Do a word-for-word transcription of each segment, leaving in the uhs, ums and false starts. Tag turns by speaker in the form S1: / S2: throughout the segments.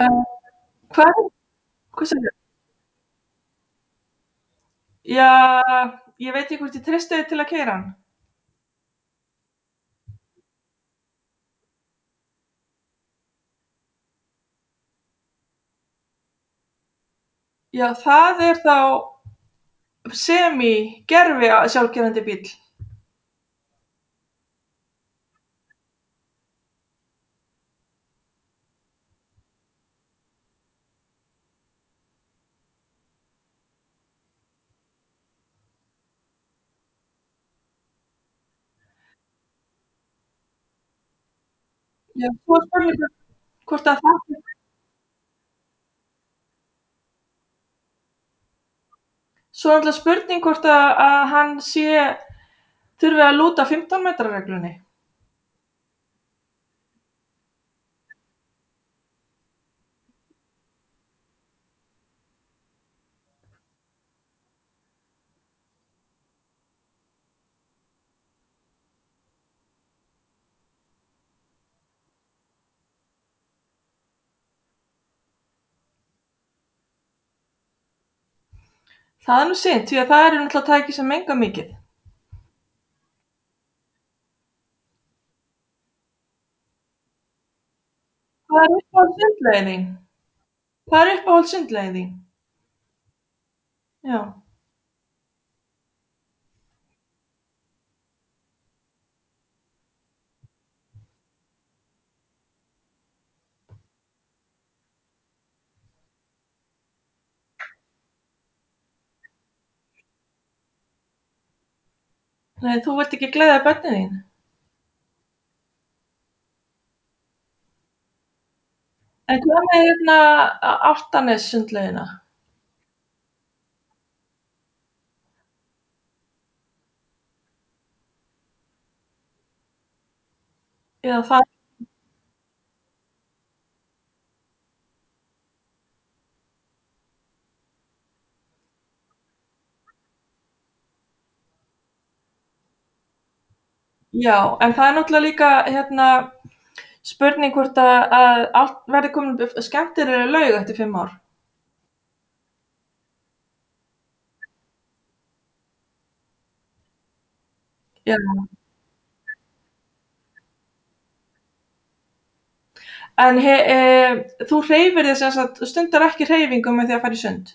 S1: Uh, hvað hvað segirðu? Ja, ég veit ekki hvort ég treysti þér til að keyra hann. Já, það er þá semi gervi a sjálfkeyrandi bíll. Já, svo er spurningin hvort að það Svo er náttúrlega spurning hvort að að hann sé þurfi að lúta fimmtán metra reglunni. Það er nú synd því að það eru náttúrlega tæki sem menga mikið. Hvað er uppáhalds sundlaugin þín? Hvað er uppáhalds sundlaugin þín? Já. Nei, þú vilt ekki gleðja börnin þín? En hvað með hérna A Álftanes sundlaugina? Eða það Já, en það er náttúrlega líka hérna spurning hvort að að allt verði komin upp skemmtilegri laug eftir fimm ár. Já. En he e þú hreyfir þig sem sagt, stundar ekki hreyfingu með því að fara í sund?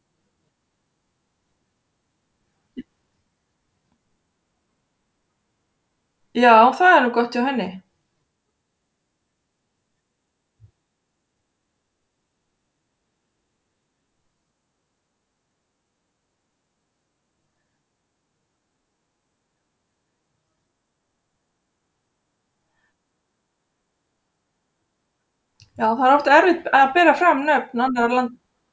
S1: Já, það er nú gott hjá henni. Já, það er oft erfitt að bera fram nöfn annarra land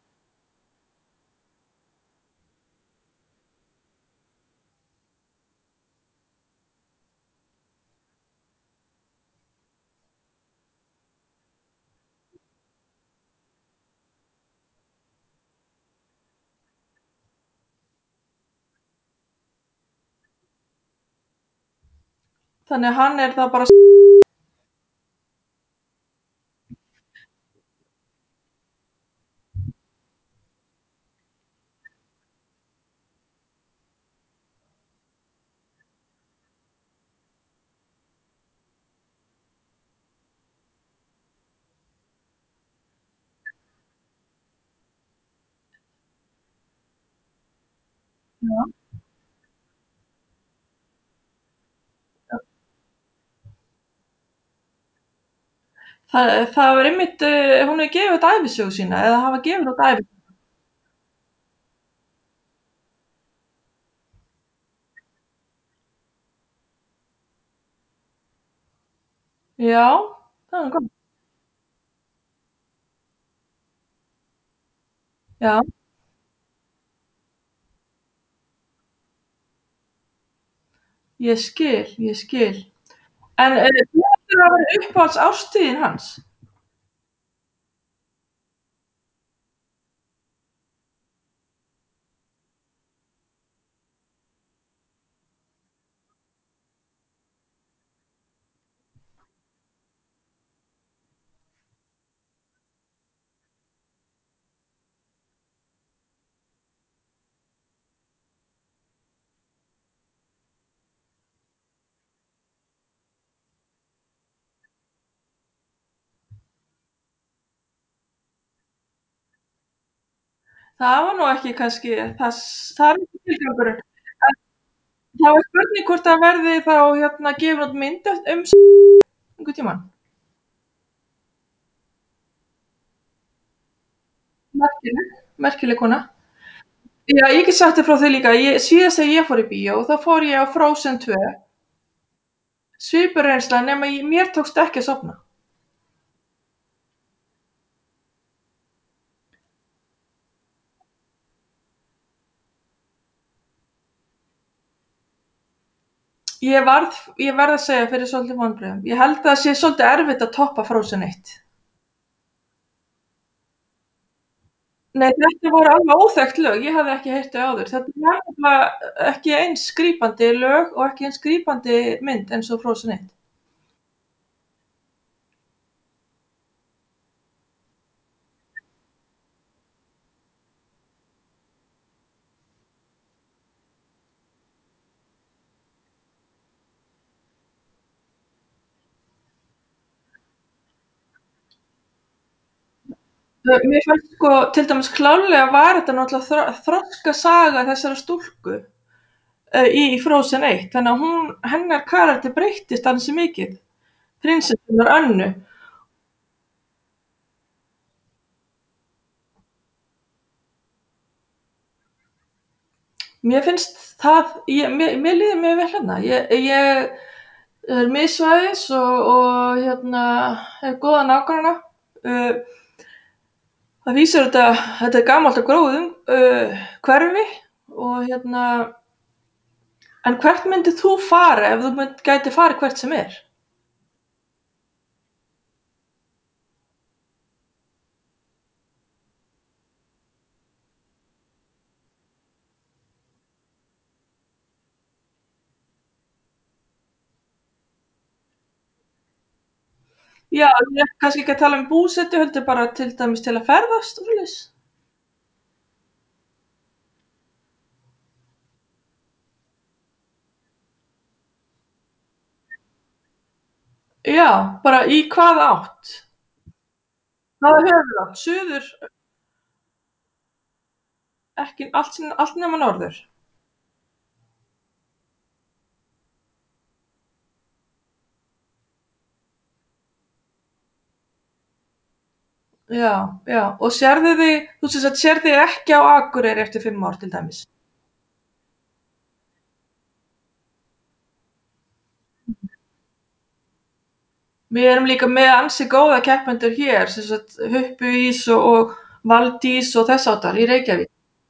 S1: Þannig að hann er þá bara Já. Já. Það það var einmitt, uh, hún hefur gefið út ævisögu sína eða hafa gefið út ævi Já, það er nú gott. Já. Ég skil, ég skil. En, uh, hver var uppáhalds árstíðin hans? Það var nú ekki kannski þess það er ekki tilgangurinn. En það var spurning hvort það verði þá, hérna, gefin út mynd ef um s einhvern tímann. Merkileg, merkileg kona. Já, ég get sagt þér frá því líka, ég síðast þegar ég fór í bíó, þá fór ég á Frozen tvö. Svipuð reynsla nema ég mér tókst ekki að sofna. Ég varð ég verð að segja fyrir svolítið vonbrigðum. Ég held að það sé svolítið erfitt að toppa Frozen eitt. Nei, þetta voru alveg óþekkt lög, ég hafði ekki heyrt þau áður. Þetta var nefnilega ekki eins grípandi lög og ekki eins grípandi mynd eins og Frozen eitt. Ö mér fannst sko til dæmis klárlega var þetta náttúrulega þro þroskasaga þessarar stúlku, uh, í Frozen eitt, þannig að hún hennar karakter breyttist ansi mikið, prinsessunnar Önnu. Mér finnst það ég mér mér líður mjög vel hérna. Ég ég er miðsvæðis og og hérna hef góða nágranna. Uh, það vísar þetta þetta er gamalt og gróið um uh, hverfi og hérna en hvert myndir þú fara ef þú mynd gætir farið hvert sem er? Já, ég er kannski ekki að tala um búsetu heldur bara til dæmis til að ferðast og svoleiðis. Já, bara í hvaða átt? Hvaða höfuðátt? Suður? Ekki allt sem allt nema norður? Já, já, og sérðu þig þú sem sagt sérð þig ekki á Akureyri eftir fimm ár til dæmis? Við erum líka með ansi góða keppendur hér, sem sagt Huppu ís og og Valdís og þess háttar í Reykjavík.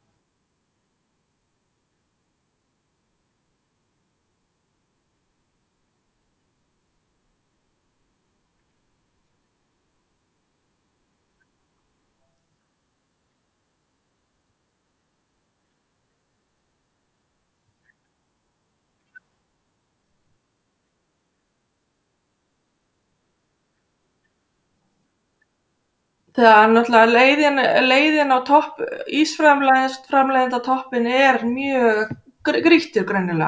S1: Það er náttúrulega leiðin leiðin á topp ísframleiðs framleiðenda toppinn er mjög gr grýttur greinilega.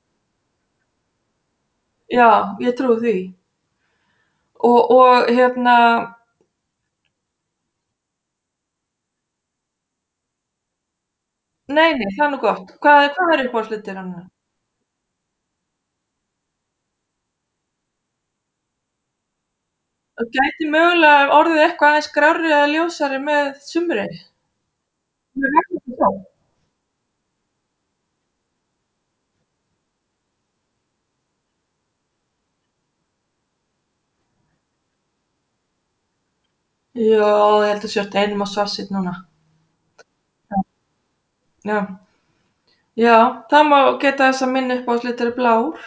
S1: Já, ég trúi því. Og og hérna Nei, nei, það er nú gott. Hvað er hvað er uppáhaldsliturinn hennar? Það gæti mögulega orðið eitthvað aðeins grárri eða ljósari með sumri. Með regninu þá? Já, ég held þú sért einum of svartsýnn núna. Já. Já. Já, það má geta þess að minn uppáhaldslitur er blár.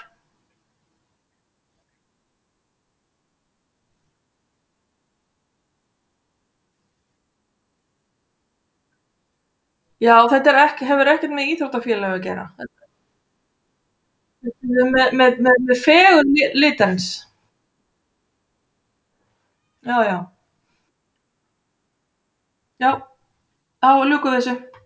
S1: Já, þetta er ekki hefur ekkert með íþróttafélög að gera. Með með með með fegurð li litarins. Já, já. Já, þá ljúkum við þessu.